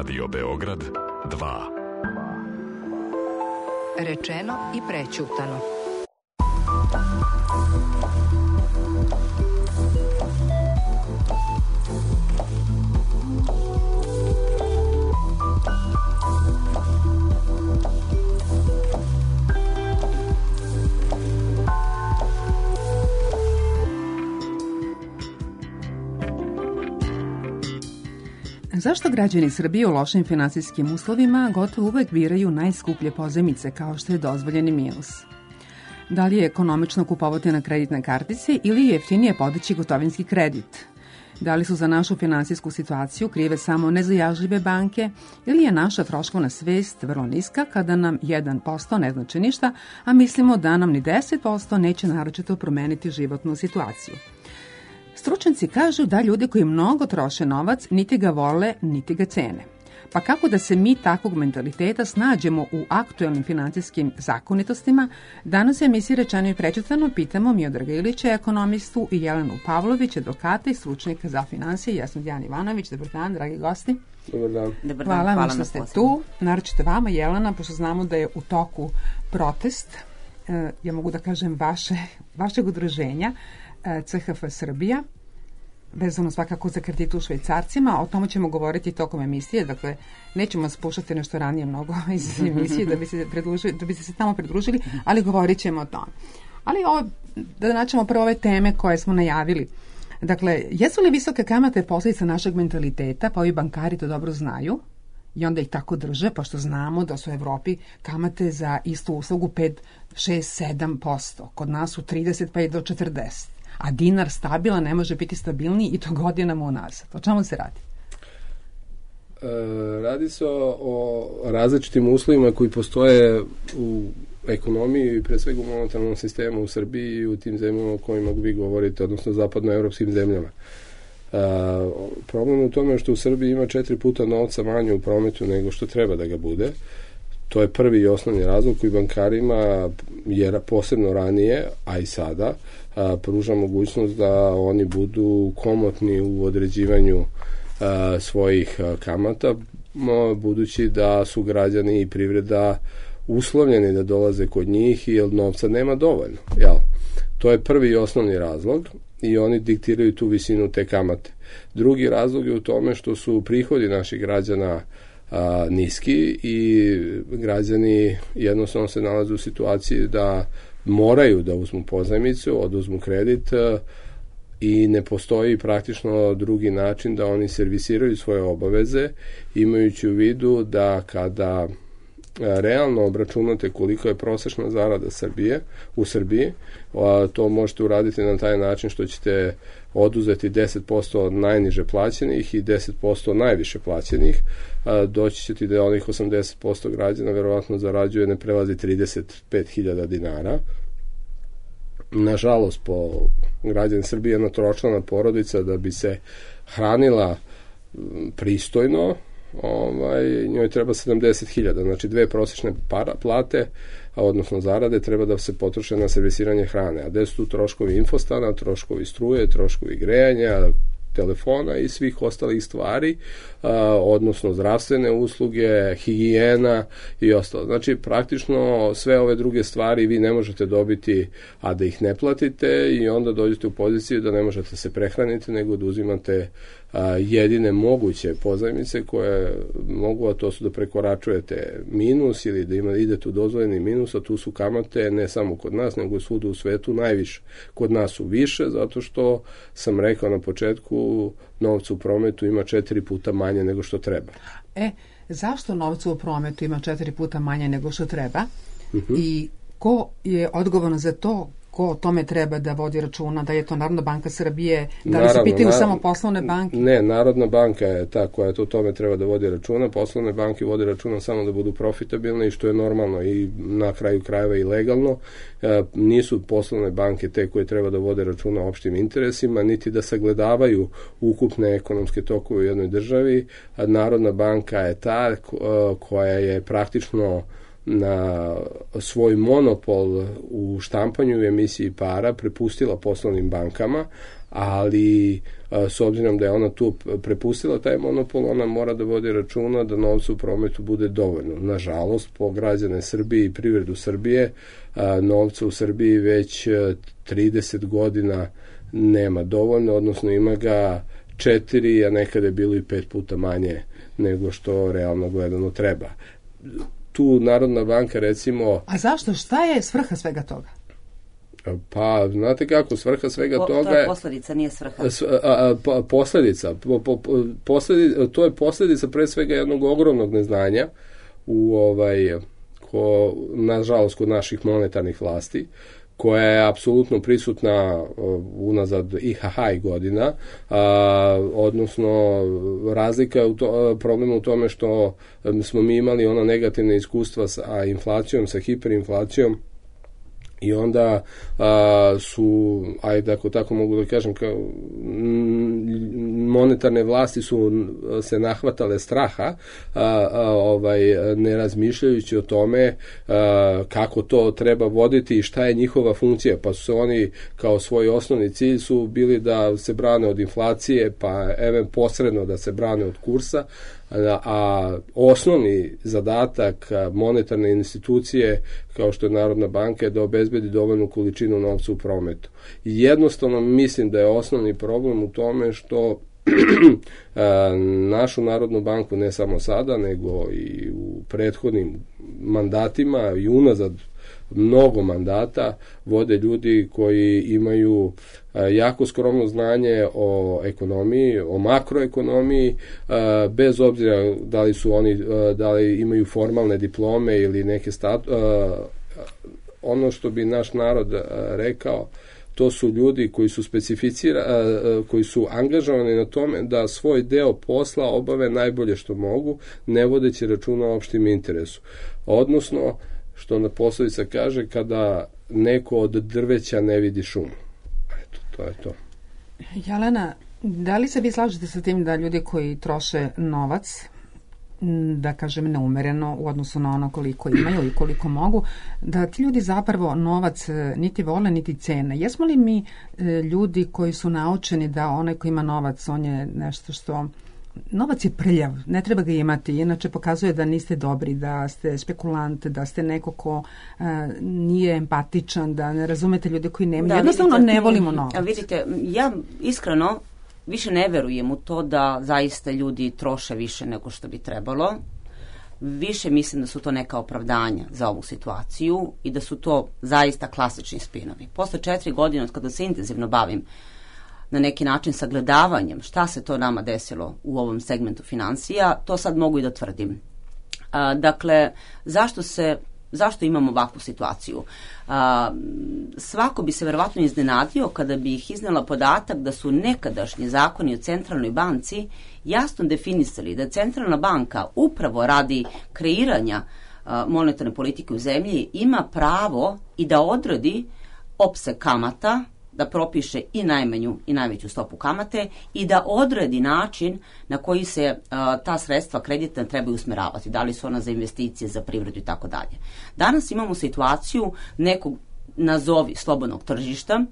Radio Beograd 2. Rečeno i prećutano. Zašto građani Srbije u lošim finansijskim uslovima gotovo uvek biraju najskuplje pozajmice kao što je dozvoljeni minus? Da li je ekonomično kupovati na kreditne kartice ili je jeftinije podići gotovinski kredit? Da li su za našu finansijsku situaciju krive samo nezajažljive banke ili je naša troškovna svest vrlo niska kada nam 1% ne znači ništa, a mislimo da nam ni 10% neće naročito promeniti životnu situaciju? Stručnjaci kažu da ljudi koji mnogo troše novac niti ga vole, niti ga cene. Pa kako da se mi takvog mentaliteta snađemo u aktuelnim finansijskim zakonitostima? Danas je emisiji Rečeno i prećutano pitamo Miodraga Ilića, ekonomistu, i Jelenu Pavlović, advokata i stručnjaka za finansije. Ja sam Dijana Ivanović. Dobar dan, dragi gosti. Dobar dan. Hvala vam što ste tu. Naročito vama, Jelena, pošto znamo da je u toku protest, ja mogu da kažem vašeg udruženja, CHF Srbija, vezano svakako za kredite u švajcarcima. O tome ćemo govoriti tokom emisije, dakle nećemo spuštati nešto ranije mnogo iz emisije da bi se tamo pridružili, ali govorit ćemo o tome. Ali ovo, da načnemo prvo ove teme koje smo najavili. Dakle, jesu li visoke kamate posljedica našeg mentaliteta, pa ovi bankari to dobro znaju i onda ih tako drže, pošto znamo da su u Evropi kamate za istu uslugu 5, 6, 7%. Kod nas su 30 pa i do 40%. A dinar stabilan ne može biti stabilniji i to godinama unazad. O čemu se radi? Radi se o različitim uslovima koji postoje u ekonomiji i pre svega u monetarnom sistemu u Srbiji i u tim zemljama o kojima vi govorite, odnosno zapadnoevropskim zemljama. Problem je u tome što u Srbiji ima 4 puta novca manje u prometu nego što treba da ga bude. To je prvi i osnovni razlog koji bankarima, jer posebno ranije, a i sada, pruža mogućnost da oni budu komotni u određivanju svojih kamata, budući da su građani i privreda uslovljeni da dolaze kod njih jer novca nema dovoljno. Jel? To je prvi i osnovni razlog i oni diktiraju tu visinu te kamate. Drugi razlog je u tome što su prihodi naših građana niski i građani jednostavno se nalaze u situaciji da moraju da uzmu pozajmicu, oduzmu kredit i ne postoji praktično drugi način da oni servisiraju svoje obaveze, imajući u vidu da kada realno obračunate koliko je prosečna zarada u Srbiji, to možete uraditi na taj način što ćete oduzeti 10% od najniže plaćenih i 10% najviše plaćenih, doći ćete da onih 80% građana verovatno zarađuje ne prelazi 35.000 dinara. Nažalost, po građani Srbije jedna tročlana porodica da bi se hranila pristojno, njoj treba 70.000, znači 2 prosječne plate, odnosno zarade, treba da se potroše na servisiranje hrane. A gde su tu troškovi infostana, troškovi struje, troškovi grejanja, telefona i svih ostalih stvari, odnosno zdravstvene usluge, higijena i ostalo. Znači, praktično sve ove druge stvari vi ne možete dobiti, a da ih ne platite i onda dođete u poziciju da ne možete se prehraniti, nego da uzimate jedine moguće pozajmice koje mogu, a to su da prekoračujete minus ili da idete u dozvoljeni minus, a tu su kamate ne samo kod nas, nego i svuda u svetu najviše. Kod nas su više, zato što sam rekao na početku, novca u prometu ima 4 puta manje nego što treba. Zašto novca u prometu ima 4 puta manje nego što treba? I ko je odgovoran za to? Ko o tome treba da vodi računa? Da je to Narodna banka Srbije? Da li se pitaju samo poslovne banke? Ne, Narodna banka je ta koja o tome treba da vodi računa. Poslovne banke vode računa samo da budu profitabilne i što je normalno i na kraju krajeva i legalno. Nisu poslovne banke te koje treba da vode računa o opštim interesima, niti da sagledavaju ukupne ekonomske tokove u jednoj državi. Narodna banka je ta koja je praktično na svoj monopol u štampanju i emisiji para prepustila poslovnim bankama, ali s obzirom da je ona tu prepustila taj monopol, ona mora da vodi računa da novca u prometu bude dovoljno. Nažalost, po građane Srbije i privredu Srbije, novca u Srbiji već 30 godina nema dovoljno, odnosno ima ga 4, a nekada je bilo i 5 puta manje nego što realno gledano treba. Tu Narodna banka, recimo... A zašto? Šta je svrha svega toga? Pa, znate kako, svrha svega toga... To je posledica, nije svrha. Posledica. To je posledica pre svega jednog ogromnog neznanja nažalost, kod naših monetarnih vlasti, koja je apsolutno prisutna unazad IHH godina, odnosno razlika je problem u tome što smo mi imali ona negativna iskustva sa inflacijom, sa hiperinflacijom, i onda su, ajde ako tako mogu da kažem, monetarne vlasti su se nahvatale straha, ne razmišljajući o tome kako to treba voditi i šta je njihova funkcija, pa su se oni kao svoj osnovni cilj su bili da se brane od inflacije, pa posredno da se brane od kursa, a osnovni zadatak monetarne institucije kao što je Narodna banka je da obezbedi dovoljnu količinu novca u prometu. I jednostavno mislim da je osnovni problem u tome što našu Narodnu banku, ne samo sada, nego i u prethodnim mandatima i unazad mnogo mandata vode ljudi koji imaju jako skromno znanje o ekonomiji, o makroekonomiji, bez obzira da li imaju formalne diplome ili neke ono što bi naš narod rekao, to su ljudi koji su koji su angažovani na tome da svoj deo posla obave najbolje što mogu, ne vodeći računa o opštim interesu. Odnosno, što na poslovica kaže, kada neko od drveća ne vidi šumu. Eto, to je to. Jelena, da li se vi slažete sa tim da ljudi koji troše novac, da kažem neumereno u odnosu na ono koliko imaju i koliko mogu, da ti ljudi zapravo novac niti vole niti cene? Jesmo li mi ljudi koji su naučeni da onaj ko ima novac, on je nešto što... Novac je prljav, ne treba ga imati, inače pokazuje da niste dobri, da ste spekulant, da ste neko ko nije empatičan, da ne razumete ljude koji nemaju. Jednostavno ne volimo novac. Vidite, ja iskreno više ne verujem u to da zaista ljudi troše više nego što bi trebalo. Više mislim da su to neka opravdanja za ovu situaciju i da su to zaista klasični spinovi. Posle 4 godine od kada se intenzivno bavim na neki način sagledavanjem šta se to nama desilo u ovom segmentu finansija, to sad mogu i da tvrdim. Dakle, zašto imamo ovakvu situaciju? Svako bi se verovatno iznenadio kada bi ih iznela podatak da su nekadašnji zakoni o centralnoj banci jasno definisali da centralna banka upravo radi kreiranja monetarne politike u zemlji ima pravo i da odredi opseg kamata, da propiše i najmanju i najveću stopu kamate i da odredi način na koji se ta sredstva kreditna trebaju usmeravati. Da li su ona za investicije, za privredu i tako dalje. Danas imamo situaciju nekog, nazovi, slobodnog tržišta,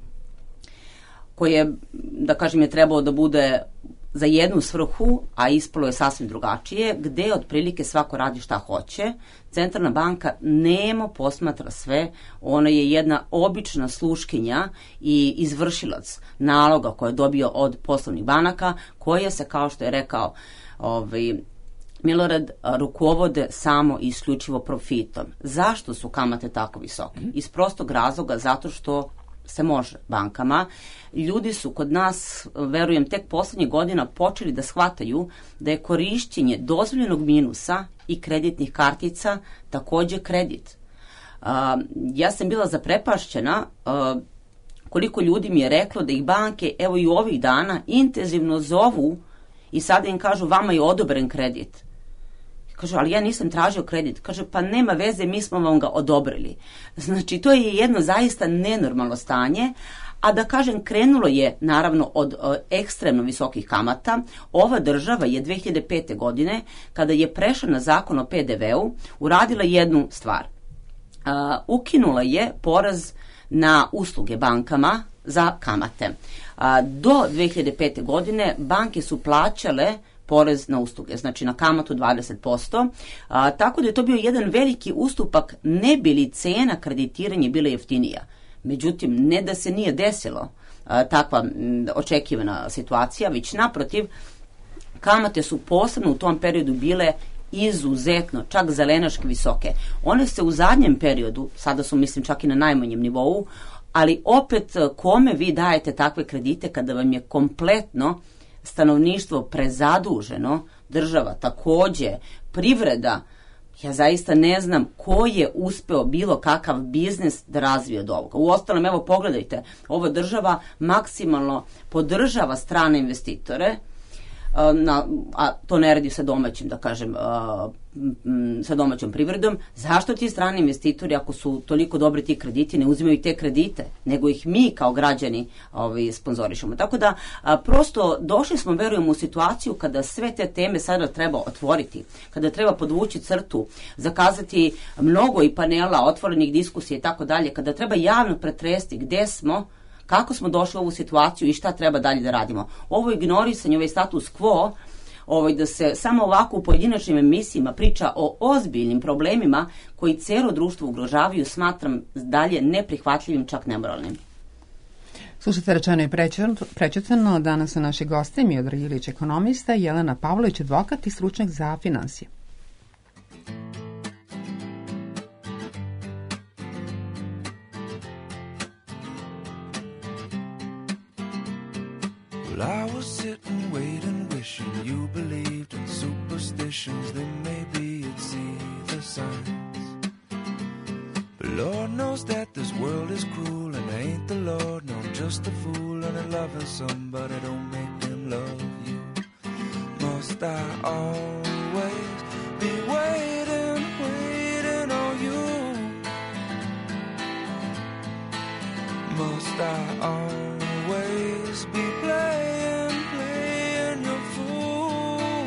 koje, da kažem, je trebalo da bude za jednu svrhu, a ispalo je sasvim drugačije, gde otprilike svako radi šta hoće. Centralna banka nemo posmatra sve, ona je jedna obična sluškinja i izvršilac naloga koje je dobio od poslovnih banaka, koje se, kao što je rekao Milorad, rukovode samo i isključivo profitom. Zašto su kamate tako visoke? Iz prostog razloga, zato što se može bankama. Ljudi su kod nas, verujem, tek poslednjih godina počeli da shvataju da je korišćenje dozvoljenog minusa i kreditnih kartica takođe kredit. Ja sam bila zaprepašćena koliko ljudi mi je reklo da ih banke, evo i ovih dana, intenzivno zovu i sada im kažu vama je odobren kredit. Kaže, ali ja nisam tražio kredit. Kaže, pa nema veze, mi smo vam ga odobrili. Znači, to je jedno zaista nenormalno stanje, a da kažem, krenulo je naravno od ekstremno visokih kamata. Ova država je 2005. godine, kada je prešla na zakon o PDV-u, uradila jednu stvar. Ukinula je porez na usluge bankama za kamate. Do 2005. godine banke su plaćale porez na usluge, znači na kamatu 20%, tako da je to bio jedan veliki ustupak, ne bi li cena kreditiranja bila jeftinija. Međutim, ne da se nije desilo takva očekivana situacija, već naprotiv, kamate su posebno u tom periodu bile izuzetno, čak zelenaški visoke. One se u zadnjem periodu, sada su mislim čak i na najmanjem nivou, ali opet kome vi dajete takve kredite kada vam je kompletno stanovništvo prezaduženo, država takođe, privreda, ja zaista ne znam ko je uspeo bilo kakav biznis da razvije od ovoga. Uostalom, evo pogledajte, ova država maksimalno podržava strane investitore, a to ne radi sa domaćim, da kažem, sa domaćom privredom. Zašto ti strani investitori, ako su toliko dobri ti krediti, ne uzimaju te kredite, nego ih mi kao građani sponzorišemo. Tako da, prosto došli smo, verujem, u situaciju kada sve te teme sada treba otvoriti, kada treba podvući crtu, zakazati mnogo i panela, otvorenih diskusija i tako dalje, kada treba javno pretresti gde smo, kako smo došli u ovu situaciju i šta treba dalje da radimo. Ovo ignorisanje, ovaj status quo, da se samo ovako u pojedinačnim emisijama priča o ozbiljnim problemima koji celo društvo ugrožavaju, smatram dalje neprihvatljivim, čak nemoralnim. Slušajte, rečeno i prećutano, danas su naši gosti Miodrag Ilić, ekonomista, i Jelena Pavlović, advokat i stručnjak za finansije. I was sitting, waiting, wishing you believed in superstitions. Then maybe you'd see the signs. But Lord knows that this world is cruel, and I ain't the Lord, no, I'm just a fool. And loving somebody don't make them love you. Must I always be waiting, waiting on you? Must I always be playing your fool?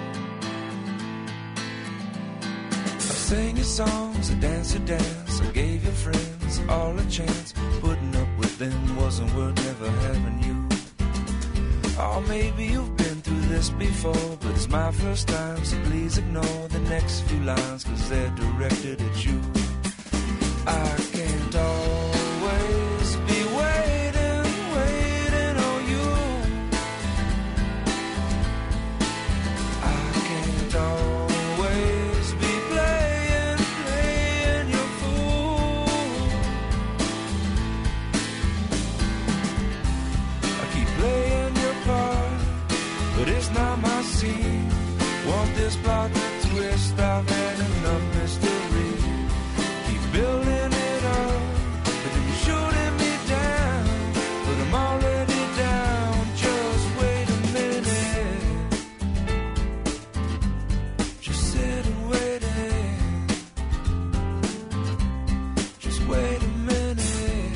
I sang your songs, I danced your dance, I gave your friends all a chance. Putting up with them wasn't worth never having you. Oh, maybe you've been through this before, but it's my first time, so please ignore the next few lines, 'cause they're directed at you. I can't always be waiting, waiting on you. I can't always be playing, playing your fool. I keep playing your part, but it's not my scene. Want this plot to twist, I've had enough mystery. Keep building it up, but then you're shooting me down. But I'm already down, just wait a minute. Just sit and wait it. Just wait a minute.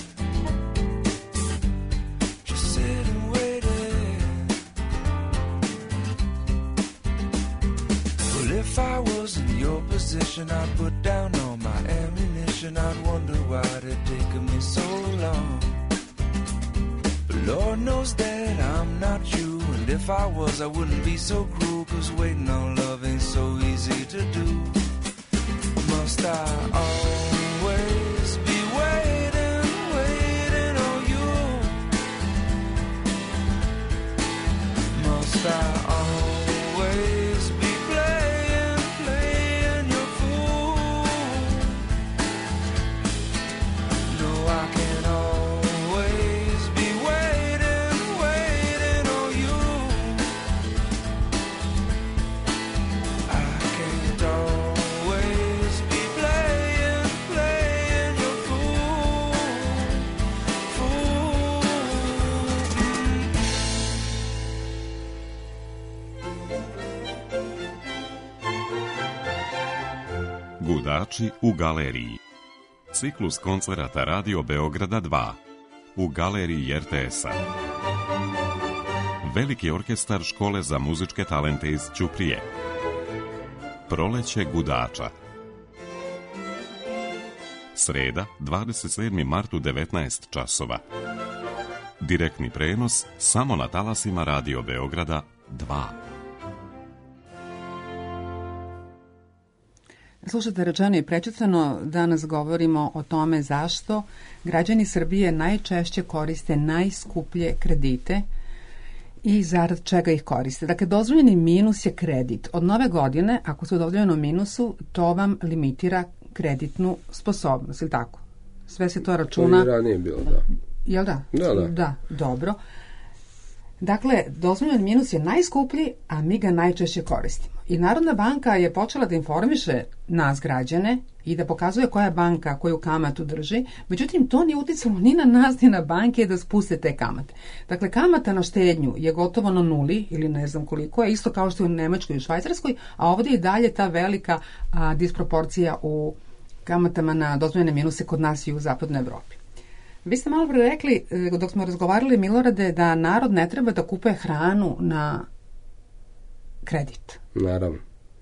Just sit and wait it. Well, if I was in your position, I'd put down all my ammunition. I'd wonder why it taken me so long. But Lord knows that I'm not you, and if I was, I wouldn't be so cruel, 'cause waiting on love ain't so easy to do. Must I always be waiting, waiting on you? Must I always be playing, playing your fool? No, I can't always be waiting, waiting on you. I can't always be playing, playing your fool, fool. Gudači u galeriji. Ciklus koncerata Radio Beograda 2 u galeriji RTS-a. Veliki orkestar Škole za muzičke talente iz Ćuprije. Proleće gudača. Sreda, 27. mart u 19 časova. Direktni prenos samo na talasima Radio Beograda 2. Slušajte, rečeno i prečutano, danas govorimo o tome zašto građani Srbije najčešće koriste najskuplje kredite i zarad čega ih koriste. Dakle, dozvoljeni minus je kredit. Od nove godine, ako ste u dozvoljenom minusu, to vam limitira kreditnu sposobnost, ili tako? Sve se to računa. To je ranije bilo, da. Jel da? Da. Da, dobro. Dakle, dozvoljeni minus je najskuplji, a mi ga najčešće koristimo. I Narodna banka je počela da informiše nas građane i da pokazuje koja banka koju kamatu drži, međutim to nije uticalo ni na nas ni na banke da spuste te kamate. Dakle, kamata na štednju je gotovo na nuli ili ne znam koliko je, isto kao što je u Nemačkoj i Švajcarskoj, a ovdje je i dalje ta velika disproporcija u kamatama na dozvoljene minuse kod nas i u zapadnoj Evropi. Vi ste malo pre rekli, dok smo razgovarali, Milorade, da narod ne treba da kupuje hranu na kredit. Naravno.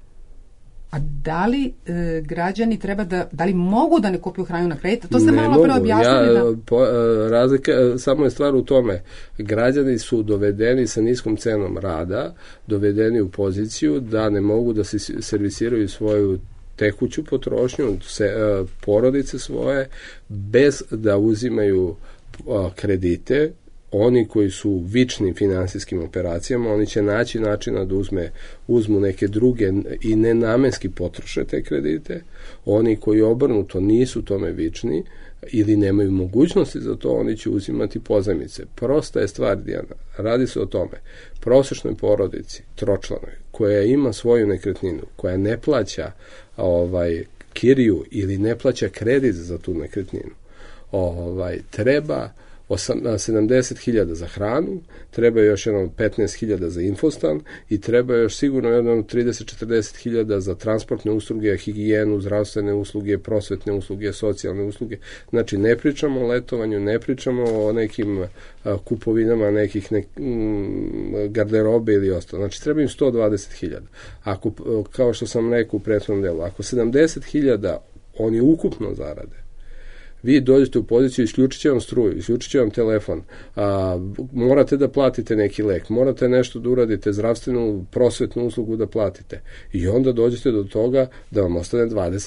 A da li građani treba da li mogu da ne kupuju hranu na kredit? To ste malo pre objasnili. Razlika, samo je stvar u tome. Građani su dovedeni sa niskom cenom rada, dovedeni u poziciju da ne mogu da se servisiraju svoju tekuću potrošnju, porodice svoje, bez da uzimaju kredite. Oni koji su vični finansijskim operacijama, oni će naći načina da uzmu neke druge i nenamenski potroše te kredite. Oni koji obrnuto nisu tome vični ili nemaju mogućnosti za to, oni će uzimati pozajmice. Prosta je stvar, Dijana. Radi se o tome. Prosečnoj porodici, tročlanoj, koja ima svoju nekretninu, koja ne plaća kiriju ili ne plaća kredit za tu nekretninu, treba 70.000 za hranu, treba još jedno 15.000 za infostan i treba još sigurno jedno 30-40.000 za transportne usluge, higijenu, zdravstvene usluge, prosvetne usluge, socijalne usluge. Znači, ne pričamo o letovanju, ne pričamo o nekim kupovinama, nekih garderobe ili ostalo. Znači, treba im 120.000. Ako, kao što sam rekao u prethodnom delu, ako 70.000 oni ukupno zarade, vi dođete u poziciju, isključit će vam struju, isključit će vam telefon, morate da platite neki lek, morate nešto da uradite, zdravstvenu, prosvetnu uslugu da platite. I onda dođete do toga da vam ostane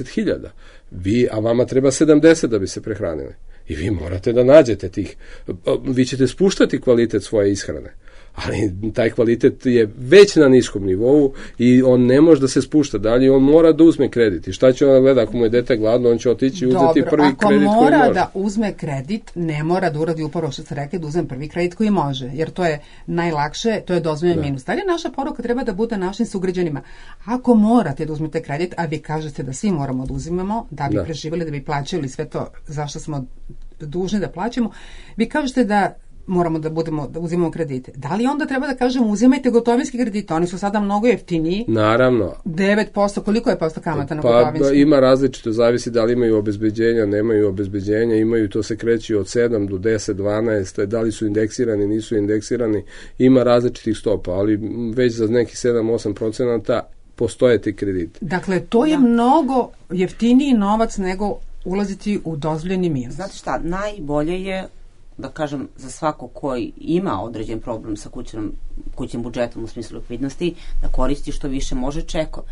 20.000. A vama treba 70 da bi se prehranili. I vi morate da nađete tih. Vi ćete spuštati kvalitet svoje ishrane. Ali taj kvalitet je već na niskom nivou i on ne može da se spušta dalje, on mora da uzme kredit. I šta će on gleda? Ako mu je dete gladno, on će otići i uzeti prvi kredit koji može. Ako mora da uzme kredit, ne mora da uradi upravo što ste rekli, da uzme prvi kredit koji može, jer to je najlakše, to je dozvoljen minus. Da li naša poruka treba da bude našim sugrađanima? Ako morate da uzmete kredit, a vi kažete da svi moramo da uzimamo, da bi preživjeli, da bi plaćali sve to zašto smo dužni da plaćamo, vi kažete da moramo da uzimamo kredite. Da li onda treba da kažemo uzimajte gotovinski kredite? Oni su sada mnogo jeftiniji. Naravno. 9%, koliko je posto kamata na gotovinski? Pa ima različito, zavisi da li imaju obezbeđenja, nemaju obezbeđenja, imaju, to se kreće od 7 do 10, 12, da li su indeksirani, nisu indeksirani, ima različitih stopa, ali već za neki 7-8% postoje ti krediti. Dakle, to je mnogo jeftiniji novac nego ulaziti u dozvoljeni minus. Znate šta, najbolje je, da kažem, za svako koji ima određen problem sa kućnim budžetom u smislu likvidnosti, da koristi što više može čekove.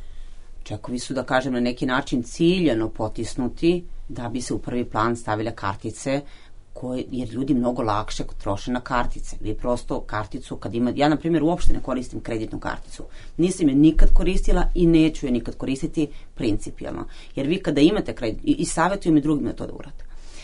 Čekovi su, da kažem, na neki način ciljano potisnuti da bi se u prvi plan stavile kartice, jer ljudi mnogo lakše troše na kartice. Vi prosto karticu, kad ima, ja na primjer uopšte ne koristim kreditnu karticu. Nisam je nikad koristila i neću je nikad koristiti principijalno. Jer vi kada imate kredit, i savjetujem i drugima to da urate.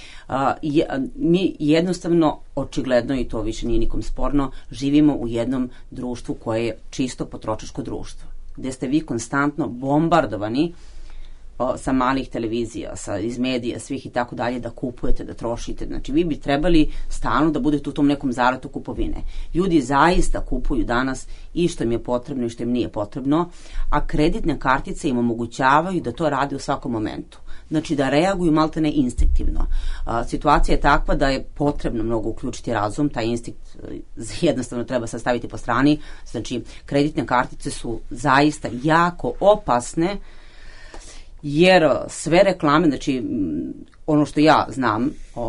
Mi jednostavno, očigledno, i to više nije nikom sporno, živimo u jednom društvu koje je čisto potrošačko društvo, gde ste vi konstantno bombardovani sa malih televizija, iz medija, svih i tako dalje, da kupujete, da trošite. Znači, vi bi trebali stalno da budete u tom nekom zaratu kupovine. Ljudi zaista kupuju danas i što im je potrebno i što im nije potrebno, a kreditne kartice im omogućavaju da to rade u svakom momentu. Znači, da reaguju maltene instinktivno. Situacija je takva da je potrebno mnogo uključiti razum, taj instinkt jednostavno treba sastaviti po strani. Znači, kreditne kartice su zaista jako opasne, jer sve reklame, znači ono što ja znam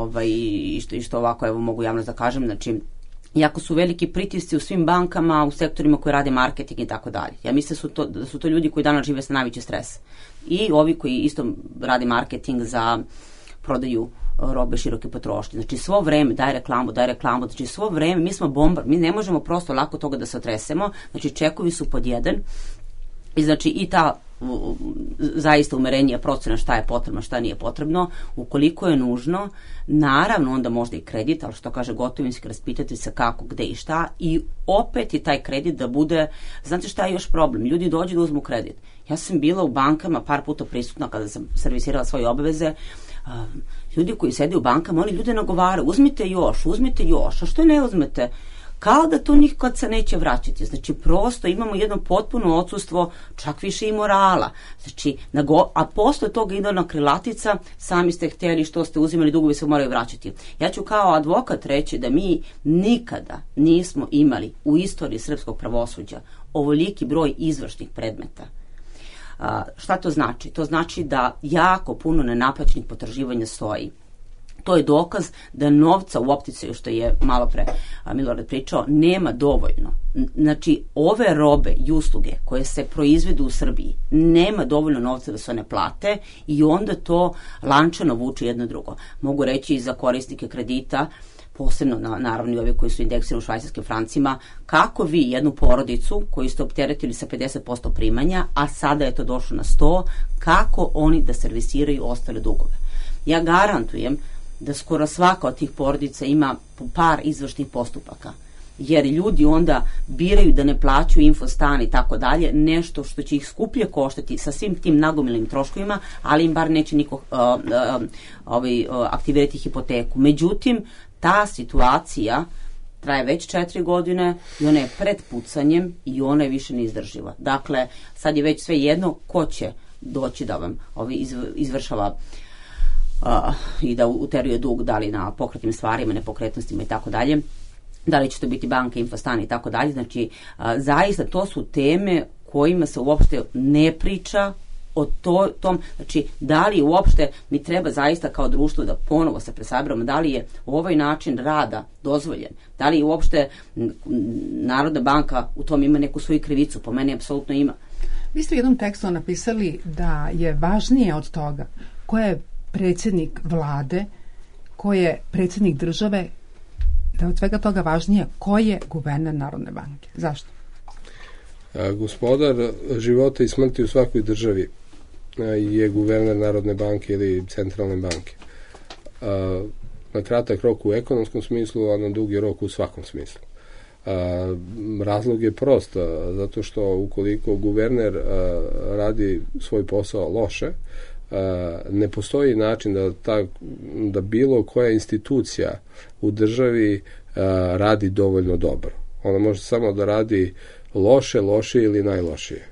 i što ovako evo mogu javno da kažem, znači jako su veliki pritisci u svim bankama, u sektorima koji rade marketing i tako dalje. Ja mislim da su to ljudi koji danas žive sa najveći stres. I ovi koji isto rade marketing za prodaju robe široke potrošnje. Znači svo vreme daj reklamu, znači svo vreme mi ne možemo prosto lako toga da se otresemo, znači čekovi su pod jedan i znači i ta zaista umerenija procena šta je potrebno, šta nije potrebno, ukoliko je nužno, naravno onda možda i kredit, ali što kaže gotovinski, raspitati se kako, gde i šta, i opet je taj kredit da bude, znate šta je još problem, ljudi dođu da uzmu kredit. Ja sam bila u bankama par puta prisutna kada sam servisirala svoje obaveze, ljudi koji sede u bankama, oni ljude nagovaraju, uzmite još, a što ne uzmete? Kao da to nikad se neće vraćati. Znači, prosto imamo jedno potpuno odsustvo, čak više i morala. Znači, a posle toga ide ona krilatica, sami ste htjeli, što ste uzimali, dugovi se moraju vraćati. Ja ću kao advokat reći da mi nikada nismo imali u istoriji srpskog pravosuđa ovoliki broj izvršnih predmeta. Šta to znači? To znači da jako puno nenaplaćenih potraživanja stoji. To je dokaz da novca u opticaju, što je malo pre Milorad pričao, nema dovoljno. Znači, ove robe i usluge koje se proizvedu u Srbiji, nema dovoljno novca da se one plate i onda to lančano vuče jedno drugo. Mogu reći i za korisnike kredita, posebno naravno i ovi koji su indeksirani u švajcarskim francima, kako vi jednu porodicu koju ste opteretili sa 50% primanja, a sada je to došlo na 100, kako oni da servisiraju ostale dugove. Ja garantujem da skoro svaka od tih porodica ima par izvršnih postupaka, jer ljudi onda biraju da ne plaćaju infostan i tako dalje, nešto što će ih skuplje koštati sa svim tim nagomilim troškovima, ali im bar neće niko aktivirati hipoteku. Međutim, ta situacija traje već 4 godine i ona je pred pucanjem i ona je više neizdrživa. Dakle, sad je već sve jedno ko će doći da vam izvršava i da uteruje dug, da li na pokretnim stvarima, nepokretnostima i tako dalje, da li će to biti banka, infostan i tako dalje. Znači, zaista to su teme kojima se uopšte ne priča o tom, znači, da li uopšte mi treba zaista kao društvo da ponovo se presaberamo, da li je ovaj način rada dozvoljen, da li uopšte Narodna banka u tom ima neku svoju krivicu, po meni apsolutno ima. Vi ste u jednom tekstu napisali da je važnije od toga ko je predsjednik vlade, ko je predsjednik države, da od svega toga važnije ko je guverner Narodne banke. Zašto? Gospodar života i smrti u svakoj državi je guverner Narodne banke ili centralne banke. Na kratak rok u ekonomskom smislu, a na dugi rok u svakom smislu. Razlog je prost, zato što ukoliko guverner radi svoj posao loše, ne postoji način da bilo koja institucija u državi radi dovoljno dobro. Ona može samo da radi loše ili najlošije.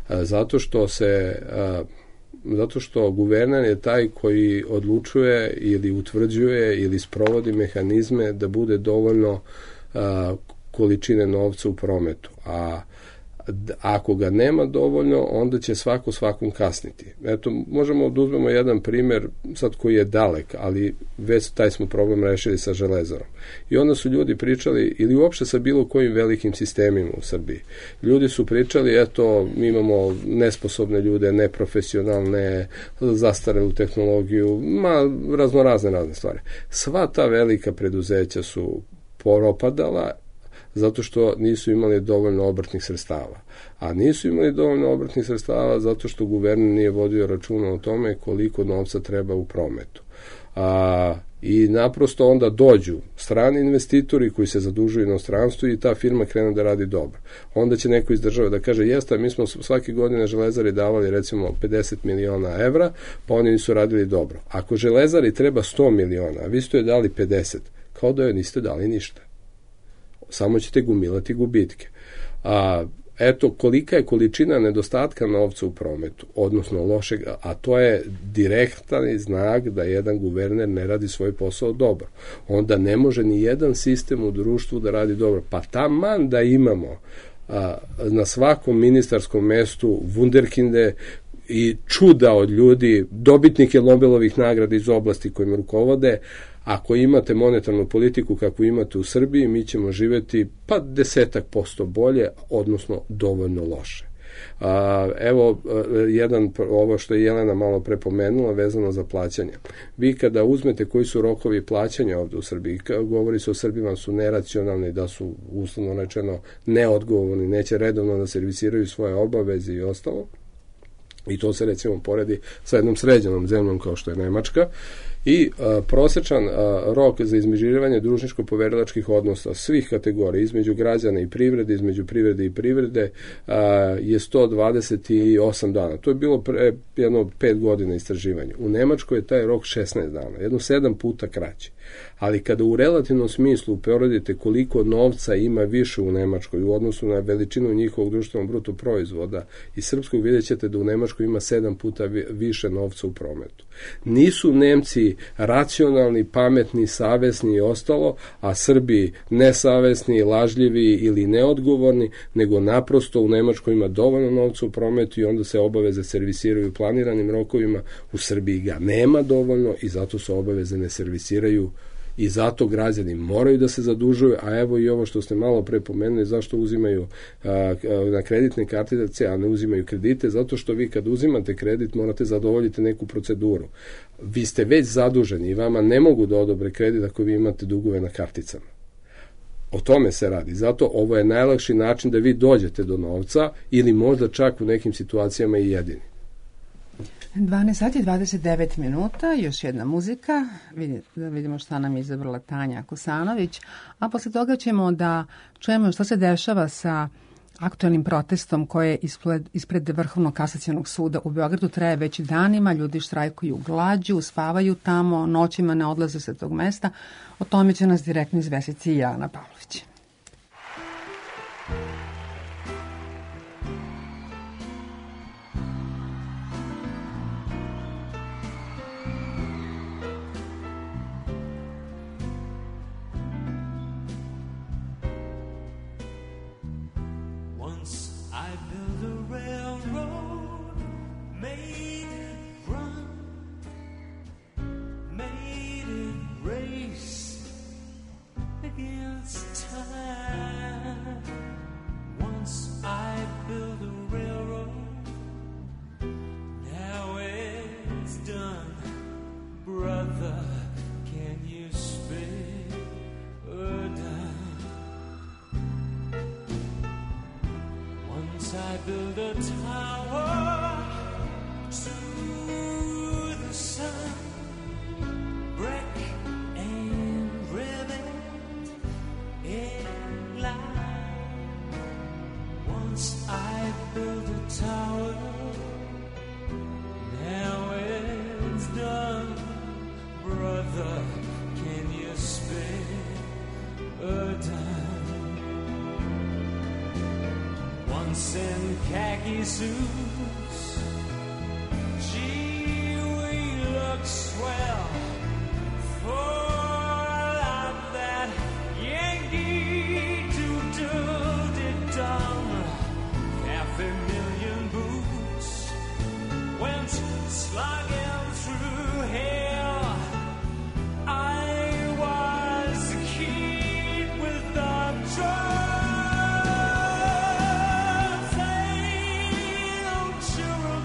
Zato što guverner je taj koji odlučuje ili utvrđuje ili sprovodi mehanizme da bude dovoljno količine novca u prometu. A ako ga nema dovoljno, onda će svako svakom kasniti. Eto, možemo da uzmemo jedan primjer, sad koji je dalek, ali već taj smo problem rešili sa železarom. I onda su ljudi pričali, ili uopšte sa bilo kojim velikim sistemima u Srbiji. Ljudi su pričali, eto, mi imamo nesposobne ljude, neprofesionalne, zastarelu tehnologiju, razne stvari. Sva ta velika preduzeća su poropadala zato što nisu imali dovoljno obrtnih sredstava. A nisu imali dovoljno obrtnih sredstava zato što guverner nije vodio računa o tome koliko novca treba u prometu. I naprosto onda dođu strani investitori koji se zadužuju u inostranstvu i ta firma krene da radi dobro. Onda će neko iz države da kaže, jeste, mi smo svake godine Železari davali recimo 50 miliona evra, pa oni nisu radili dobro. Ako Železari treba 100 miliona, a vi ste joj dali 50, kao da joj niste dali ništa. Samo ćete gomilati gubitke. Eto, kolika je količina nedostatka novca u prometu, odnosno lošeg, a to je direktan znak da jedan guverner ne radi svoj posao dobro. Onda ne može ni jedan sistem u društvu da radi dobro. Pa taman da imamo na svakom ministarskom mestu vunderkinde i čuda od ljudi, dobitnike Nobelovih nagrada iz oblasti kojim rukovode, ako imate monetarnu politiku kakvu imate u Srbiji, mi ćemo živjeti pa 10% bolje, odnosno dovoljno loše. Evo, ovo što je Jelena malo prepomenula vezano za plaćanje. Vi kada uzmete koji su rokovi plaćanja ovdje u Srbiji, govori se o Srbima su neracionalni, da su uslovno rečeno neodgovorni, neće redovno da servisiraju svoje obaveze i ostalo. I to se recimo poredi sa jednom sređenom zemljom kao što je Nemačka. I prosječan rok za izmeđivanje dužničko-poverilačkih odnosa svih kategorija između građana i privrede, između privrede i privrede je 128 dana. To je bilo pre jedno 5 godina istraživanja. U Nemačkoj je taj rok 16 dana, jedno 7 puta kraći. Ali kada u relativnom smislu uporedite koliko novca ima više u Nemačkoj u odnosu na veličinu njihovog društvenog bruto proizvoda i srpskog, vidjet ćete da u Nemačkoj ima 7 puta više novca u prometu. Nisu Nemci racionalni, pametni, savesni i ostalo, a Srbi nesavesni, lažljivi ili neodgovorni, nego naprosto u Nemačkoj ima dovoljno novca u prometu i onda se obaveze servisiraju planiranim rokovima. U Srbiji ga nema dovoljno i zato se obaveze ne servisiraju i zato građani moraju da se zadužuju, a evo i ovo što ste malo pre pomenuli, zašto uzimaju na kreditne kartice, a ne uzimaju kredite, zato što vi kad uzimate kredit morate zadovoljiti neku proceduru. Vi ste već zaduženi i vama ne mogu da odobre kredit ako vi imate dugove na karticama. O tome se radi. Zato ovo je najlakši način da vi dođete do novca ili možda čak u nekim situacijama i jedini. 12 sati 29 minuta, još jedna muzika, da vidimo šta nam je izabrala Tanja Kosanović, a posle toga ćemo da čujemo što se dešava sa aktualnim protestom koje je ispred Vrhovnog kasacionog suda u Beogradu traje već danima, ljudi štrajkuju glađu, spavaju tamo, noćima ne odlaze sa tog mesta. O tome će nas direktno izvestiti i Jelena Pavlović. I build a tower to the sun, brick and ribbon in line. Once I built a tower, now it's done. Brother, can you spare a dime? Once in khaki suits, gee, we look swell. Full of that Yankee doodle-dum. 500,000 boots went slogging through hell. I was a kid with the drum. Don't you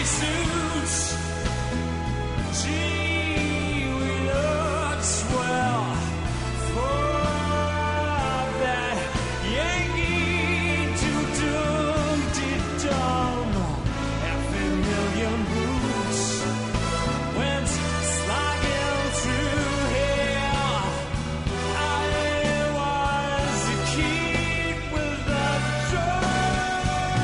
suits. Gee, we look swell for that Yankee dum-de-dum. Half a million boots went slogging through here. I was a kid with a drum.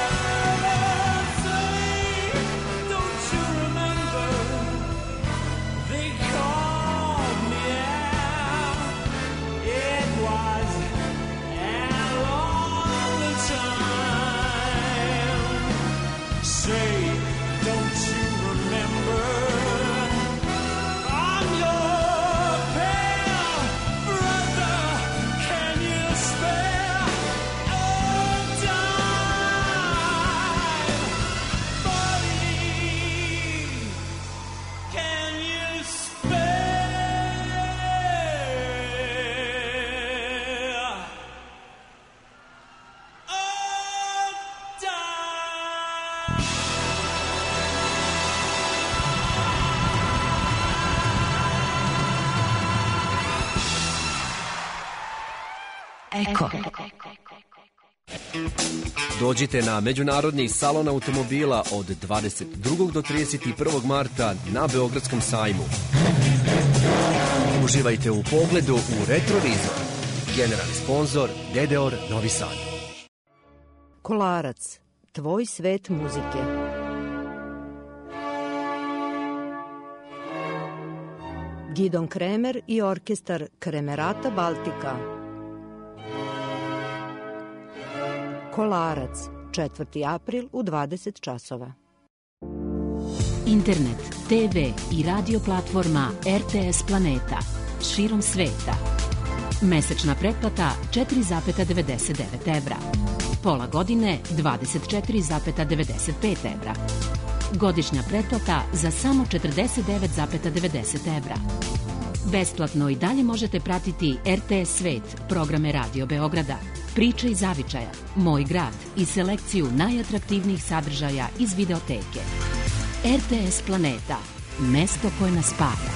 Say, don't you remember? They called me out. It was all the time. Say, don't you remember? I'm your pal brother. Can you spare a dime, buddy? Can you spare a dime? Eko. Dođite na Međunarodni salon automobila od 22. do 31. marta na Beogradskom sajmu. Uživajte u pogledu u Retrovizor. Generalni sponzor DDOR Novi Sad. Kolarac, tvoj svet muzike. Gidon Kremer i orkestar Kremerata Baltika. Kolarac, 4. april u 20 časova. Internet, TV i radio platforma RTS Planeta širom sveta. Mesečna pretplata 4,99 evra. Pola godine 24,95 evra. Godišnja pretplata za samo 49,90 evra. Besplatno i dalje možete pratiti RTS Svet, programe Radio Beograda, Priče iz zavičaja, Moj grad i selekciju najatraktivnijih sadržaja iz videoteke. RTS Planeta, mesto koje nas spaja.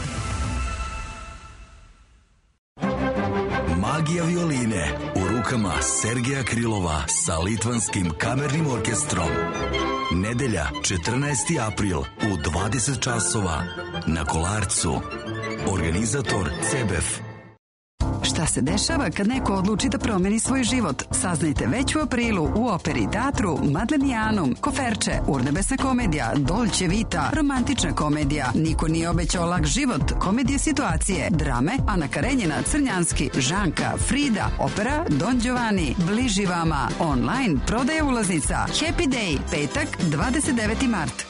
Magija violine u rukama Sergeja Krilova sa Litvanskim kamernim orkestrom. Nedelja, 14. april u 20 časova na Kolarcu. Organizator CEBEF. Šta se dešava kad neko odluči da promeni svoj život? Saznajte već u aprilu u Operi teatru Madlenijanum, Koferče, urnebesna komedija, Dolce Vita, romantična komedija, Niko nije obećao lak život, komedije situacije, drame, Ana Karenjina, Crnjanski, Žanka, Frida, opera Don Giovanni, bliži vama, online, prodaja ulaznica, Happy Day, petak, 29. mart.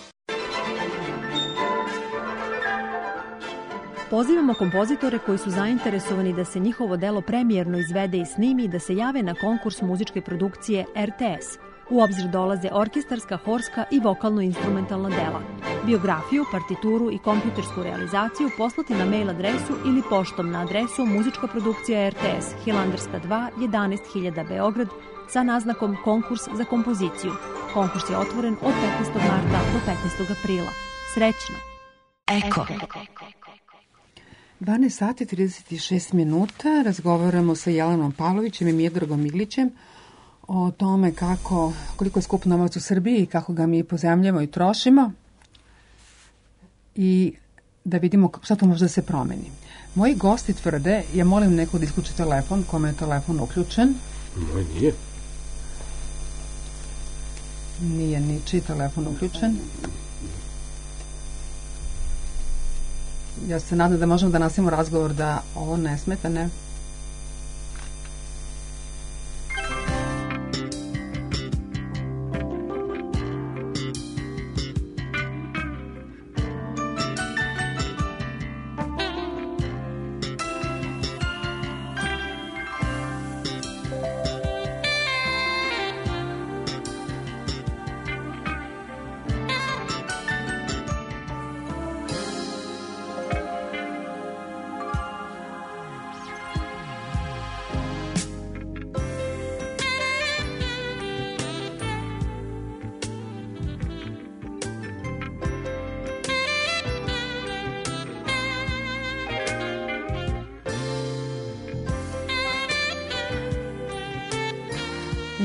Pozivamo kompozitore koji su zainteresovani da se njihovo delo premijerno izvede i snimi da se jave na konkurs muzičke produkcije RTS. U obzir dolaze orkestarska, horska i vokalno-instrumentalna dela. Biografiju, partituru i kompjutersku realizaciju poslati na mail adresu ili poštom na adresu Muzička produkcija RTS, Hilandarska 2, 11.000 Beograd, sa naznakom Konkurs za kompoziciju. Konkurs je otvoren od 15. marta do 15. aprila. Srećno! Eko. 12 sati 36 minuta razgovaramo sa Jelenom Pavlovićem i Miodragom Iglićem o tome koliko je skup novac u Srbiji i kako ga mi pozemljamo i trošimo i da vidimo šta to može da se promeni. Moji gosti tvrde, ja molim neko da isključi telefon, kome je telefon uključen. Moj nije. Nije ničiji telefon uključen. Ja se nadam da možemo da nastavimo razgovor, da ovo ne smeta, ne?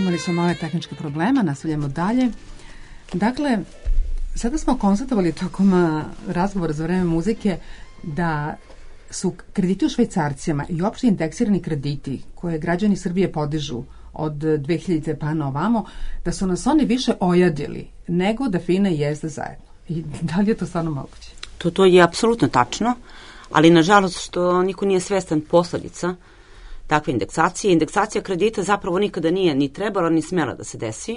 Imali smo male tehničke problema, nastavljamo dalje. Dakle, sada smo konstatovali tokom razgovora za vreme muzike da su krediti u švajcarcima i opšte indeksirani krediti koje građani Srbije podižu od 2000 pa na ovamo, da su nas oni više ojadili nego da fine jezde zajedno. I da li je to stvarno moguće? To je apsolutno tačno, ali nažalost što niko nije svestan posledica takve indeksacije. Indeksacija kredita zapravo nikada nije ni trebala ni smela da se desi,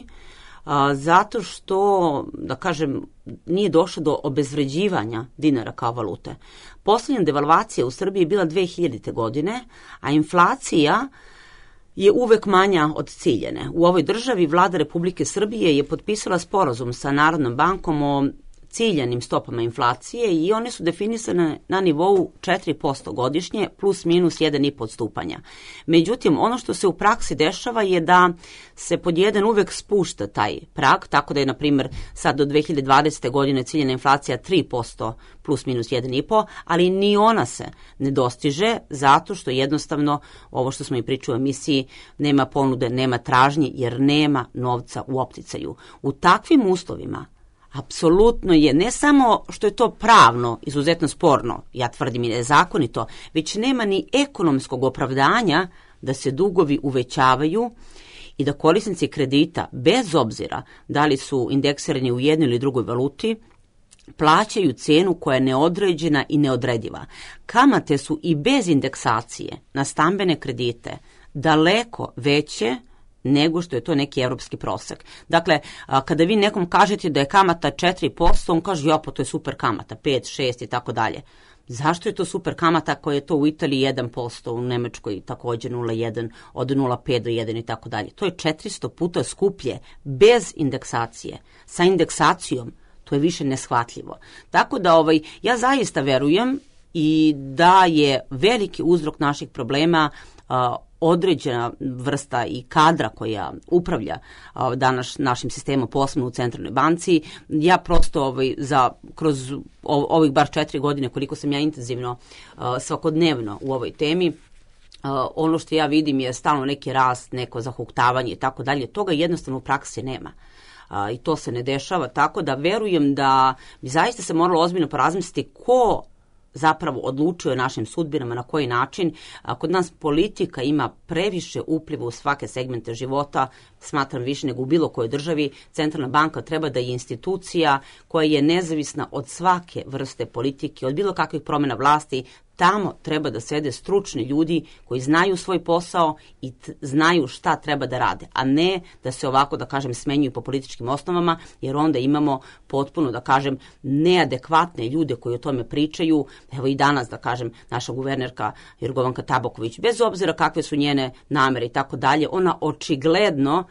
zato što, da kažem, nije došlo do obezvređivanja dinara kao valute. Poslednja devalvacija u Srbiji je bila 2000. godine, a inflacija je uvek manja od ciljene. U ovoj državi vlada Republike Srbije je potpisala sporazum sa Narodnom bankom o ciljanim stopama inflacije i one su definisane na nivou 4% godišnje plus minus 1,5 odstupanja. Međutim, ono što se u praksi dešava je da se pod jedan uvek spušta taj prag, tako da je, na primjer, sad do 2020. godine ciljena inflacija 3% plus minus 1,5, ali ni ona se ne dostiže zato što jednostavno, ovo što smo i pričali u emisiji, nema ponude, nema tražnje jer nema novca u opticaju. U takvim uslovima apsolutno je, ne samo što je to pravno izuzetno sporno, ja tvrdim i nezakonito, već nema ni ekonomskog opravdanja da se dugovi uvećavaju i da korisnici kredita, bez obzira da li su indeksirani u jednoj ili drugoj valuti, plaćaju cenu koja je neodređena i neodrediva. Kamate su i bez indeksacije na stambene kredite daleko veće nego što je to neki evropski prosek. Dakle, kada vi nekom kažete da je kamata 4%, on kaže, ja, pa to je super kamata, 5, 6 i tako dalje. Zašto je to super kamata koja je to u Italiji 1%, u Nemačkoj također 0,1, od 0,5 do 1 i tako dalje? To je 400 puta skuplje bez indeksacije. Sa indeksacijom to je više neshvatljivo. Tako da ja zaista verujem i da je veliki uzrok naših problema određena vrsta i kadra koja upravlja danas našim sistemom, posebno u Centralnoj banci. Ja prosto kroz ovih bar 4 godine koliko sam ja intenzivno svakodnevno u ovoj temi, ono što ja vidim je stalno neki rast, neko zahuktavanje i tako dalje. Toga jednostavno u praksi nema. I to se ne dešava, tako da verujem da bi zaista se moralo ozbiljno porazmisliti ko zapravo odlučuje o našim sudbinama, na koji način. Kod nas politika ima previše upliva u svake segmente života, smatram više nego u bilo kojoj državi. Centralna banka treba da je institucija koja je nezavisna od svake vrste politike, od bilo kakvih promjena vlasti. Tamo treba da sede stručni ljudi koji znaju svoj posao i znaju šta treba da rade, a ne da se ovako, da kažem, smenjuju po političkim osnovama, jer onda imamo potpuno, da kažem, neadekvatne ljude koji o tome pričaju. Evo i danas, da kažem, naša guvernerka Jorgovanka Tabaković, bez obzira kakve su njene namere i tako dalje, ona očigledno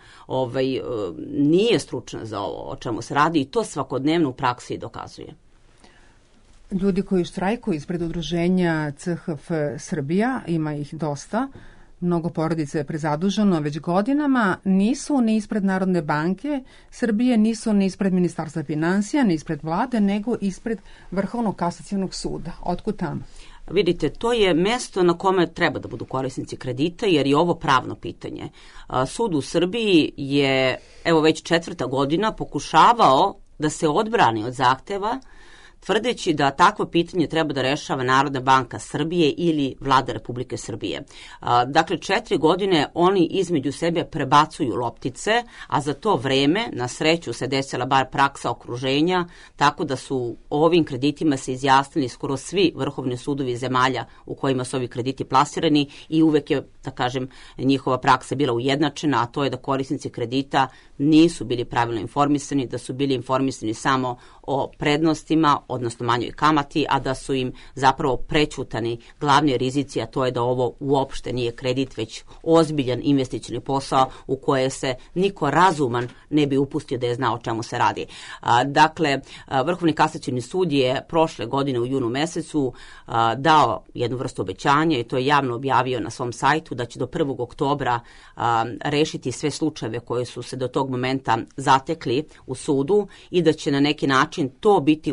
nije stručna za ovo o čemu se radi i to svakodnevno u praksi dokazuje. Ljudi koji štrajkuju ispred udruženja CHF Srbija, ima ih dosta, mnogo porodice je prezaduženo već godinama, nisu ni ispred Narodne banke Srbije, nisu ni ispred Ministarstva finansija, ni ispred vlade, nego ispred Vrhovnog kasacionog suda. Otkud tamo? Vidite, to je mesto na kome treba da budu korisnici kredita, jer je ovo pravno pitanje. Sud u Srbiji je, evo već 4. godina, pokušavao da se odbrani od zahteva, tvrdeći da takvo pitanje treba da rešava Narodna banka Srbije ili Vlada Republike Srbije. Dakle, 4 godine oni između sebe prebacuju loptice, a za to vreme, na sreću, se desila bar praksa okruženja, tako da su ovim kreditima se izjasnili skoro svi vrhovni sudovi zemalja u kojima su ovi krediti plasirani i uvek je, da kažem, njihova praksa bila ujednačena, a to je da korisnici kredita nisu bili pravilno informisani, da su bili informisani samo o prednostima, odnosno manjoj kamati, a da su im zapravo prećutani glavni rizici, a to je da ovo uopšte nije kredit, već ozbiljan investicioni posao u koje se niko razuman ne bi upustio da je znao o čemu se radi. Dakle, Vrhovni kasacioni sud je prošle godine u junu mesecu dao jednu vrstu obećanja i to je javno objavio na svom sajtu da će do 1. oktobra rešiti sve slučajeve koje su se do tog momenta zatekli u sudu i da će na neki način to biti uputstvo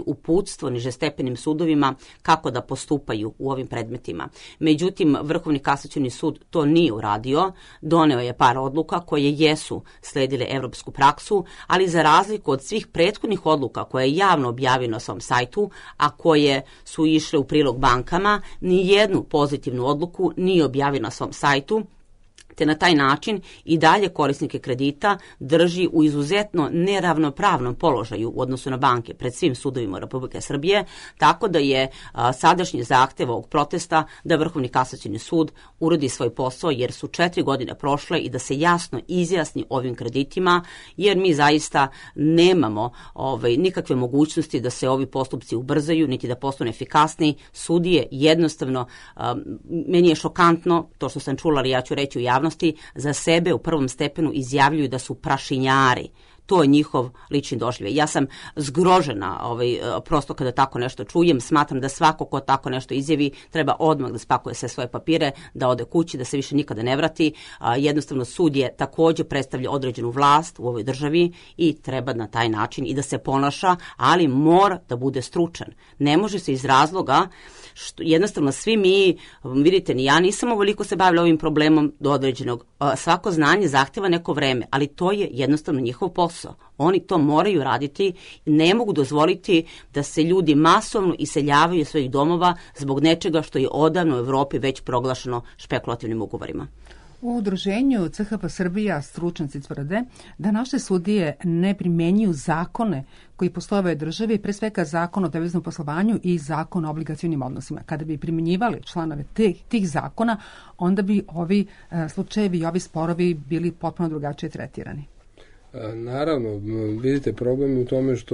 sudstvo, nižestepenim sudovima kako da postupaju u ovim predmetima. Međutim, Vrhovni kasacioni sud to nije uradio, doneo je par odluka koje jesu sledile evropsku praksu, ali za razliku od svih prethodnih odluka koje je javno objavio na svom sajtu, a koje su išle u prilog bankama, ni jednu pozitivnu odluku nije objavio na svom sajtu, te na taj način i dalje korisnike kredita drži u izuzetno neravnopravnom položaju u odnosu na banke pred svim sudovima Republike Srbije, tako da je sadašnji zahtev ovog protesta da Vrhovni kasacioni sud uradi svoj posao, jer su 4 godine prošle i da se jasno izjasni ovim kreditima, jer mi zaista nemamo nikakve mogućnosti da se ovi postupci ubrzaju, niti da postanu efikasni. Sudije jednostavno, meni je šokantno to što sam čula, ali ja ću reći u javnosti, za sebe u prvom stepenu izjavljuju da su prašinjari. To je njihov lični doživljaj. Ja sam zgrožena prosto kada tako nešto čujem. Smatram da svako ko tako nešto izjavi treba odmah da spakuje sve svoje papire, da ode kući, da se više nikada ne vrati. Jednostavno sud je takođe predstavlja određenu vlast u ovoj državi i treba na taj način i da se ponaša, ali mora da bude stručan. Ne može se iz razloga što jednostavno svi mi, vidite, ni ja nisam ovoliko se bavila ovim problemom do određenog. Svako znanje zahteva neko vreme, ali to je jednostavno njihov posao. Oni to moraju raditi, ne mogu dozvoliti da se ljudi masovno iseljavaju iz svojih domova zbog nečega što je odavno u Evropi već proglašeno špekulativnim ugovorima. U udruženju CHP Srbija stručnjaci tvrde da naše sudije ne primenjuju zakone koji postoje u ovoj državi, pre svega zakon o deviznom poslovanju i zakon o obligacionim odnosima. Kada bi primenjivali članove tih zakona, onda bi ovi slučajevi i ovi sporovi bili potpuno drugačije tretirani. Naravno, vidite, problem je u tome što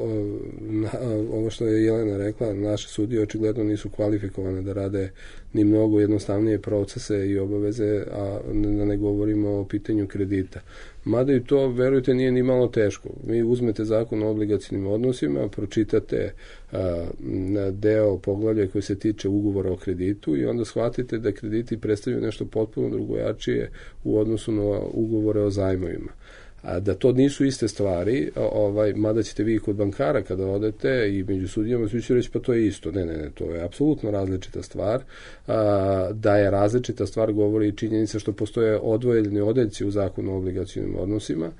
ovo što je Jelena rekla, naše sudije očigledno nisu kvalifikovane da rade ni mnogo jednostavnije procese i obaveze, a da ne govorimo o pitanju kredita. Mada i to, verujte, nije ni malo teško. Vi uzmete zakon o obligacionim odnosima, pročitate deo poglavlja koji se tiče ugovora o kreditu i onda shvatite da krediti predstavljaju nešto potpuno drugojačije u odnosu na ugovore o zajmovima. Da to nisu iste stvari, mada ćete vi kod bankara kada odete i među sudijama svi će reći pa to je isto. Ne, to je apsolutno različita stvar. Da je različita stvar govori i činjenica što postoje odvojeni odeljci u zakonu o obligacionim odnosima.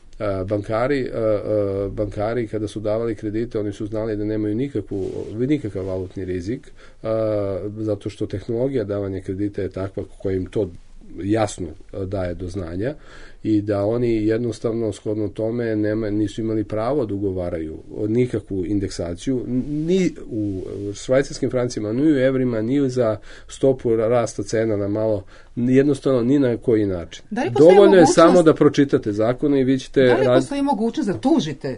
Bankari kada su davali kredite, oni su znali da nemaju nikakav valutni rizik, zato što tehnologija davanja kredita je takva koja im to jasno daje do znanja i da oni jednostavno shodno tome nisu imali pravo da ugovaraju nikakvu indeksaciju ni u švajcarskim francima, ni u evrima, ni za stopu rasta cena na malo, jednostavno ni na koji način. Dovoljno je samo da pročitate zakone i vi ćete... Da li postoji mogućnost da tužite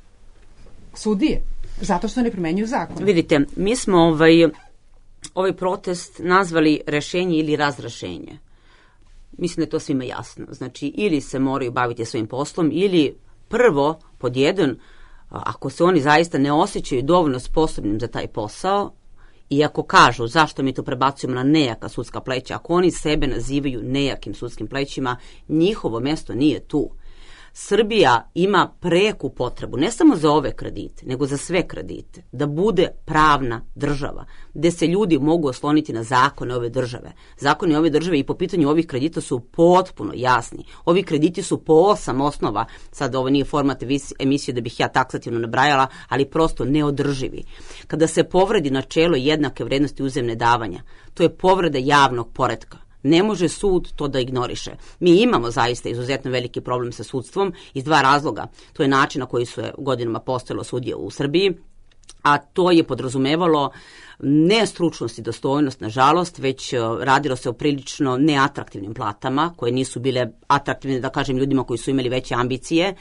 sudije zato što ne primenjuju zakon? Vidite, mi smo ovaj protest nazvali rešenje ili razrešenje. Mislim da je to svima jasno. Znači, ili se moraju baviti svojim poslom, ili prvo, pod jedan, ako se oni zaista ne osjećaju dovoljno sposobnim za taj posao, i ako kažu zašto mi to prebacujemo na nejaka sudska pleća, ako oni sebe nazivaju nejakim sudskim plećima, njihovo mesto nije tu. Srbija ima preku potrebu, ne samo za ove kredite, nego za sve kredite, da bude pravna država, gde se ljudi mogu osloniti na zakone ove države. Zakoni ove države i po pitanju ovih kredita su potpuno jasni. Ovi krediti su po 8 osnova, sad ovo nije format emisije da bih ja taksativno nabrajala, ali prosto neodrživi. Kada se povredi načelo jednake vrednosti uzajamne davanja, to je povreda javnog poretka. Ne može sud to da ignoriše. Mi imamo zaista izuzetno veliki problem sa sudstvom iz dva razloga. To je način na koji su godinama postojalo sudije u Srbiji, a to je podrazumevalo ne stručnost i dostojnost, nažalost, već radilo se o prilično neatraktivnim platama, koje nisu bile atraktivne, da kažem, ljudima koji su imali veće ambicije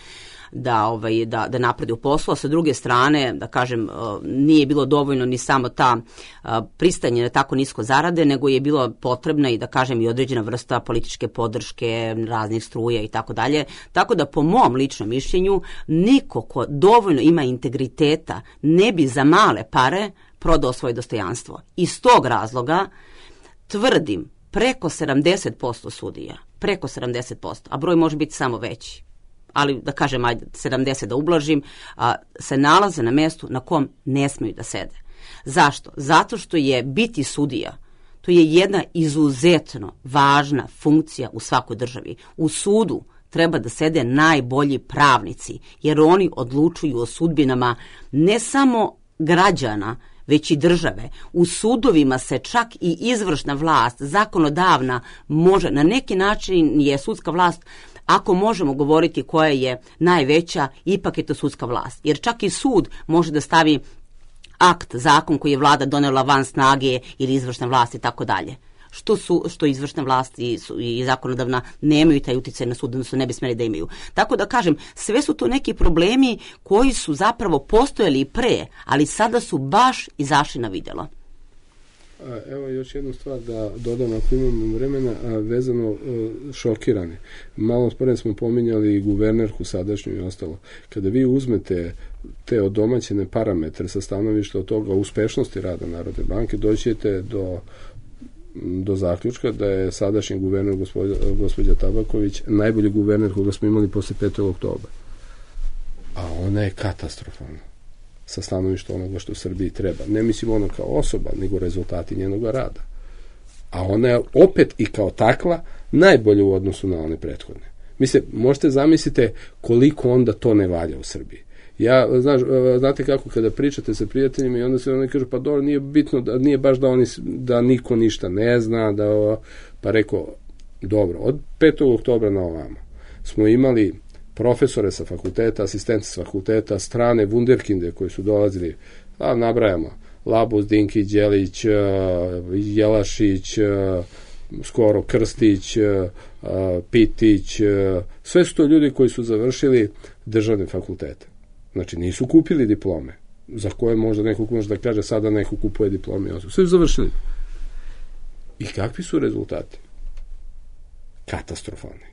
da naprede u poslu, a sa druge strane, da kažem, nije bilo dovoljno ni samo ta pristanje na tako nisko zarade, nego je bilo potrebna i, da kažem, i određena vrsta političke podrške, raznih struja i tako dalje. Tako da, po mom ličnom mišljenju, niko ko dovoljno ima integriteta ne bi za male pare prodao svoje dostojanstvo. Iz tog razloga tvrdim preko 70% sudija, preko 70%, a broj može biti samo veći. ali da kažem 70 da ublažim, se nalaze na mestu na kom ne smeju da sede. Zašto? Zato što je biti sudija, to je jedna izuzetno važna funkcija u svakoj državi. U sudu treba da sede najbolji pravnici, jer oni odlučuju o sudbinama ne samo građana, već i države. U sudovima se čak i izvršna vlast, zakonodavna, može, na neki način je sudska vlast, ako možemo govoriti koja je najveća, ipak je to sudska vlast. Jer čak i sud može da stavi akt, zakon koji je vlada donela van snage ili izvršna vlast i tako dalje. Što izvršna vlast i zakonodavna nemaju taj uticaj na sud, odnosno ne bi smeli da imaju. Tako da kažem, sve su to neki problemi koji su zapravo postojali i pre, ali sada su baš izašli na vidjelo. Evo još jednu stvar da dodam ako imamo vremena, vezano šokirani. Malo sporedno smo pominjali i guvernerku sadašnju i ostalo. Kada vi uzmete te odomaćene parametre sa stanovišta od toga uspešnosti rada Narodne banke, doćete do zaključka da je sadašnji guverner gospođa Tabaković najbolji guverner koga smo imali posle 5. oktobra. A ona je katastrofalna sa stanovišta onoga što u Srbiji treba. Ne mislim ona kao osoba, nego rezultati njenog rada. A ona je opet i kao takva najbolja u odnosu na one prethodne. Mislim, možete zamislite koliko onda to ne valja u Srbiji. Znate kako kada pričate sa prijateljima i onda se oni kažu pa dobro, nije bitno, nije baš da niko ništa ne zna, pa rekao, dobro, od 5. oktobra na ovamo smo imali profesore sa fakulteta, asistente sa fakulteta, strane wunderkinde koji su dolazili, nabrajamo, Labus, Dinkić, Đelić, Jelašić, skoro Krstić, Pitić, sve su to ljudi koji su završili državne fakultete. Znači, nisu kupili diplome, za koje možda neko može da kaže sada neko kupuje diplome. Sve su završili. I kakvi su rezultati? Katastrofalni.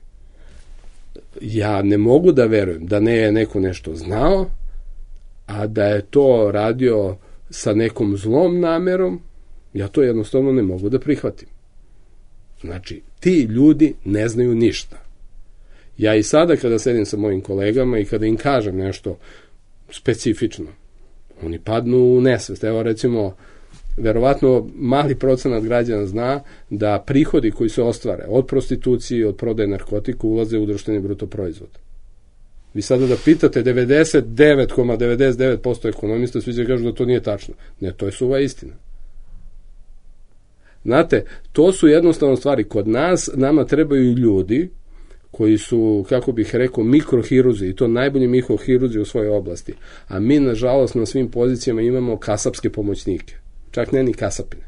Ja ne mogu da verujem da ne je neko nešto znao, a da je to radio sa nekom zlom namerom, ja to jednostavno ne mogu da prihvatim. Znači, ti ljudi ne znaju ništa. Ja i sada kada sedim sa mojim kolegama i kada im kažem nešto specifično, oni padnu u nesvest. Evo recimo, verovatno mali procenat građana zna da prihodi koji se ostvare od prostitucije i od prodaje narkotika ulaze u društveni bruto proizvod. Vi sada da pitate 99,99% ekonomista, svi će kažu da to nije tačno. Ne, to je suva istina. Znate, to su jednostavno stvari. Kod nas, nama trebaju ljudi koji su, kako bih rekao, mikrohiruzi, i to najbolji mikrohiruzi u svojoj oblasti. A mi, nažalost, na svim pozicijama imamo kasapske pomoćnike. Čak ne ni kasapine.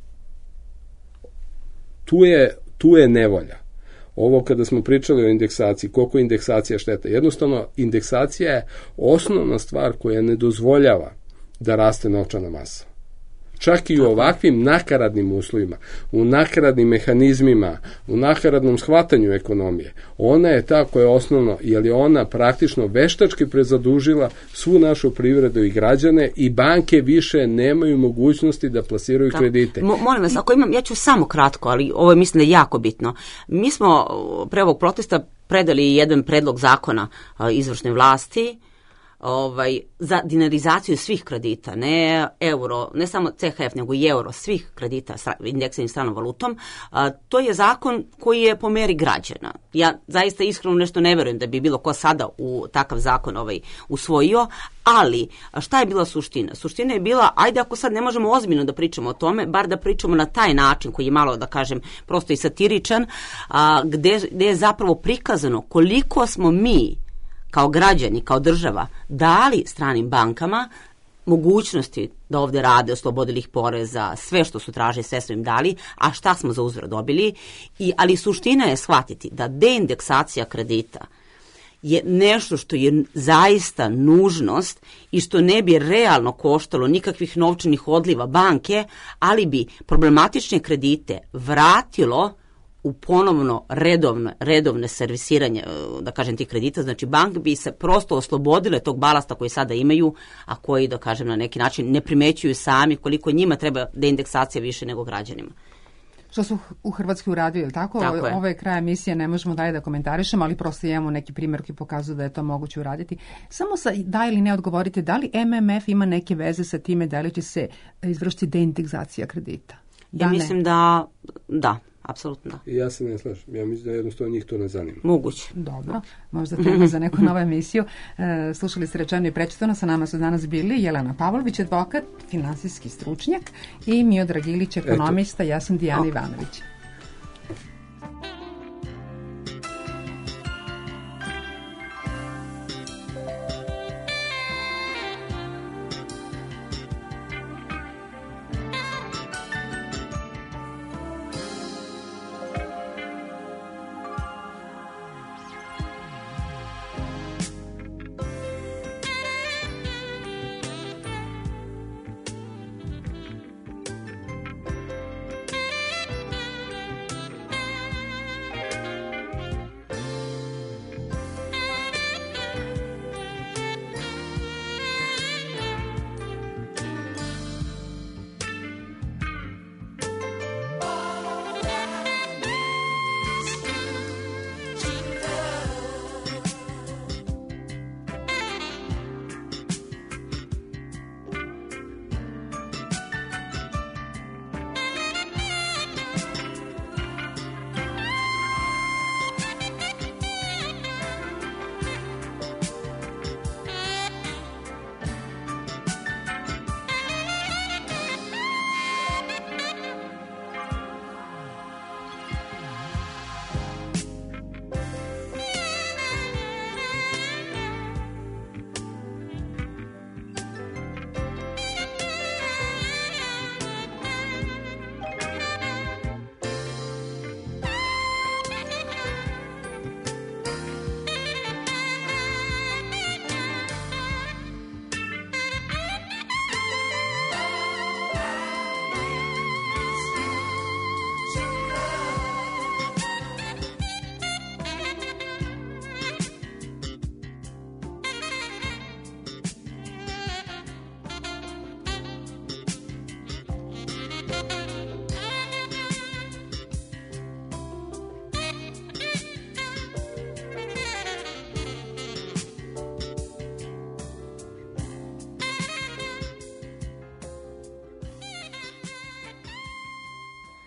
Tu je nevolja. Ovo kada smo pričali o indeksaciji, koliko je indeksacija šteta. Jednostavno, indeksacija je osnovna stvar koja ne dozvoljava da raste novčana masa. Čak i u ovakvim nakaradnim uslovima, u nakaradnim mehanizmima, u nakaradnom shvatanju ekonomije, ona je ta koja je osnovno, jer je ona praktično veštački prezadužila svu našu privredu i građane i banke više nemaju mogućnosti da plasiraju kredite. Molim vas, ako imam, ja ću samo kratko, ali ovo mislim da je jako bitno. Mi smo pre ovog protesta predali jedan predlog zakona izvršnoj vlasti, za dinarizaciju svih kredita, ne euro, ne samo CHF, nego i euro, svih kredita indeksanim stranom valutom. To je zakon koji je po meri građana. Ja zaista iskreno nešto ne verujem da bi bilo ko sada u takav zakon usvojio, ali šta je bila suština? Suština je bila, ajde ako sad ne možemo ozbiljno da pričamo o tome, bar da pričamo na taj način koji je malo, da kažem, prosto i satiričan, gde je zapravo prikazano koliko smo mi kao građani, kao država, dali stranim bankama mogućnosti da ovde rade, oslobodili ih poreza, sve što su tražili, sve su im dali, a šta smo za uzvrat dobili. Ali suština je shvatiti da deindeksacija kredita je nešto što je zaista nužnost i što ne bi realno koštalo nikakvih novčanih odliva banke, ali bi problematične kredite vratilo u ponovno redovne servisiranje, da kažem, tih kredita. Znači, bank bi se prosto oslobodile tog balasta koji sada imaju, a koji, da kažem, na neki način ne primećuju sami koliko njima treba deindeksacija više nego građanima. što su u Hrvatskoj uradili, ili tako? Ovo je kraj emisije, ne možemo dalje da komentarišemo, ali prosto imamo neki primjer koji pokazuju da je to moguće uraditi. Samo da ili ne odgovorite, da li MMF ima neke veze sa time da li će se izvršiti deindeksacija kredita? Ja mislim da apsolutno. I ja se ne slažem. Ja mislim da jednostavno njih to ne zanima. Moguće. Dobro, možda tema za neku novu emisiju. Slušali ste Rečeno i prečitano, sa nama su danas bili Jelena Pavlović, advokat, finansijski stručnjak, i Miodrag Ilić, ekonomista, ja sam Dijana Ivanović.